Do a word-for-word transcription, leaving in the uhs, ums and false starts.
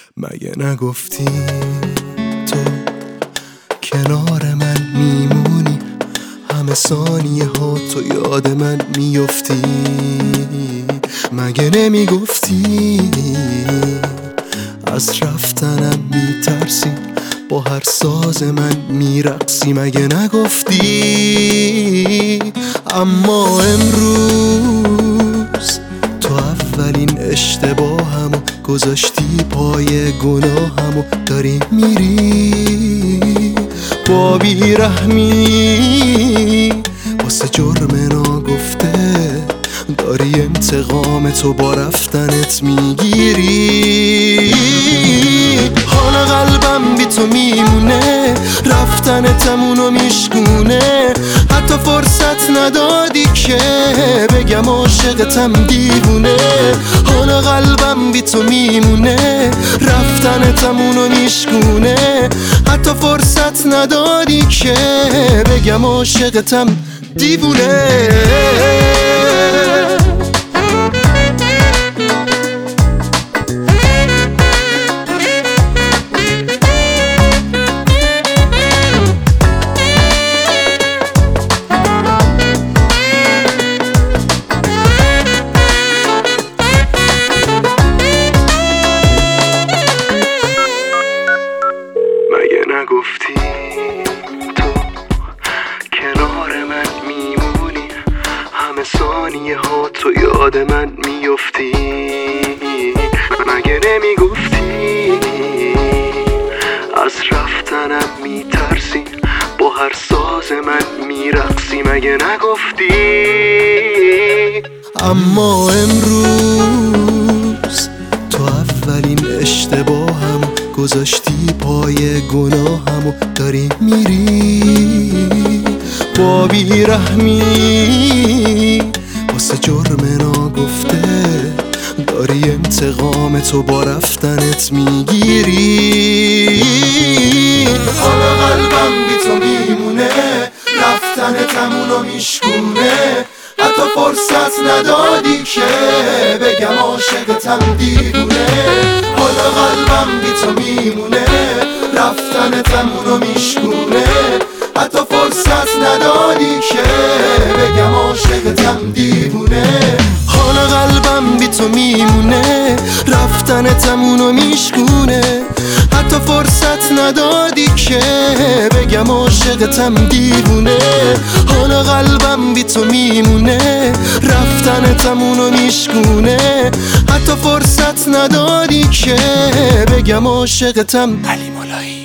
مگه نگفتی تو کنار من میمونی، همه ثانیه ها تو یاد من میفتی. مگه نمیگفتی از رفتنم میترسی، با هر ساز من میرقصی. مگه نگفتی اما امروز تو اولین اشتباهمو گذاشتی پای گناهمو، داری میری با بیرحمی واسه جرم ناگفته، داری انتقام تو با رفتنت میگیری. حالا قلبم بی تو میمونه، رفتنتمونو میشکونه، حتی فرصت ندادی که بگم عاشقتم دیوونه. حالا قلبم بی تو میمونه، رفتنتمونو میشکونه، حتی فرصت ندادی که بگم عاشقتم دیوونه. نگفتی تو کنار من میمونی، همه ثانیه ها تو یاد من میفتی. مگه نمیگفتی از رفتنم میترسی، با هر ساز من میرقصی. مگه نگفتی اما امروز تو اولین اشتباهم گذاشتی پای گناهمو، داری میری با بیرحمی واسه جرم ناگفته، داری انتقام تو با رفتنت میگیری. حالا قلبم بی تو میمونه، رفتنتمونو میشکونه، حتی فرصت ندادی که بگم عاشقتم دیوونه. حالا قلبم بی تو میمونه، رفتنتمونو میشکونه، حتی فرصت ندادی که بگم عاشقتم دیوونه. حالا قلبم بی تو میمونه، رفتنتمونو میشکونه، حتی فرصت ندادی که بگم عاشقتم دیوونه. حالا قلبم بی تو میمونه، رفتنتمونو میشکونه، حتی فرصت ندادی که بگم عاشقتم. علی مولایی.